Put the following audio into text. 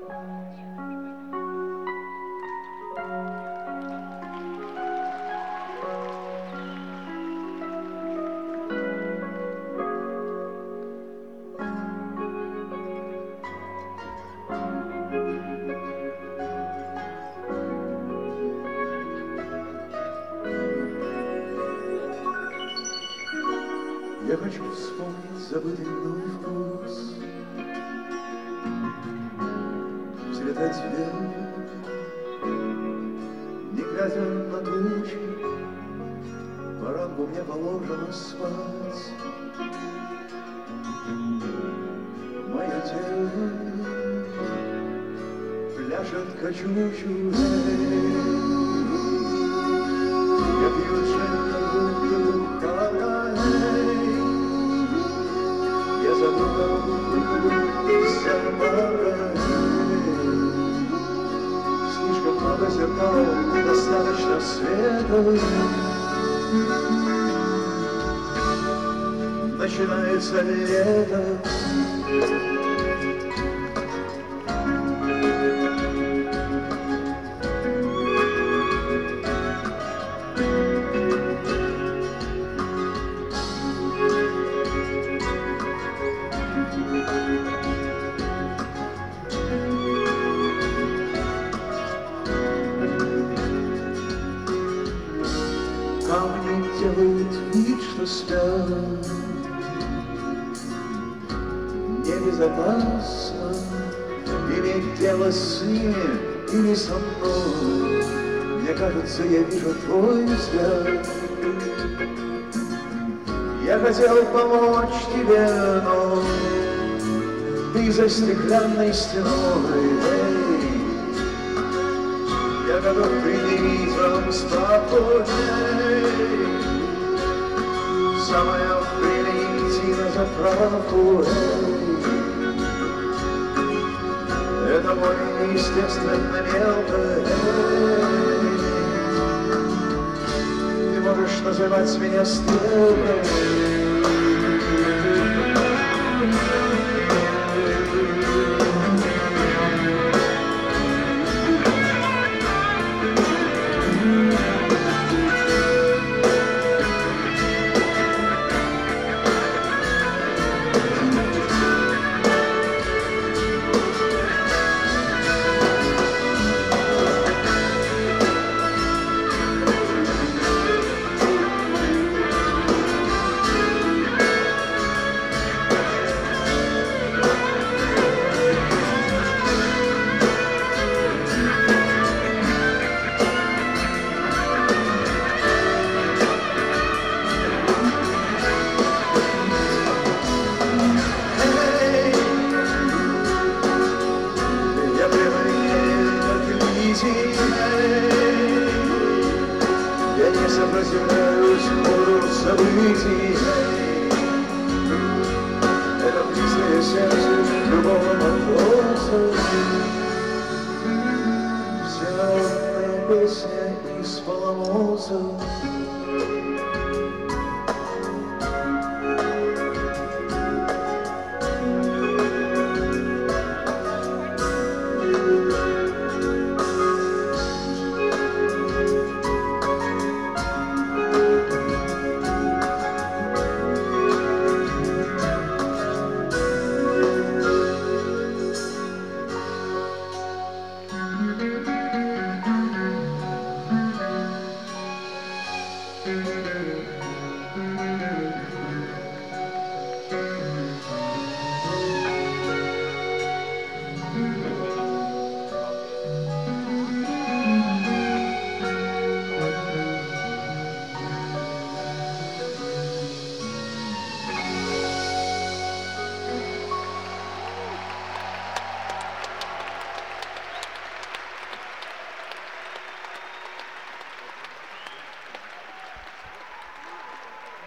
Я хочу вспомнить забытый мной вкус, взлетать вверх, не глядя на тучи. По ранку мне положено спать. Мое тело пляшет качучу. Я пью джин, я забыл слишком много зеркал, недостаточно света. Начинается лето. Камни делают вид, что спят. Небезопасно иметь дело с ними или со мной. Мне кажется, я вижу твой взгляд. Я хотел помочь тебе, но ты за стеклянной стеной. Я готов предъявить вам спокойней. Самое время идти на заправку. Это мой естественно мелко. Ты можешь называть меня стрелкой. Я не сопротивляюсь хору событий. Это близкое сердцу любого матроса. Зеленая песня из поломоса.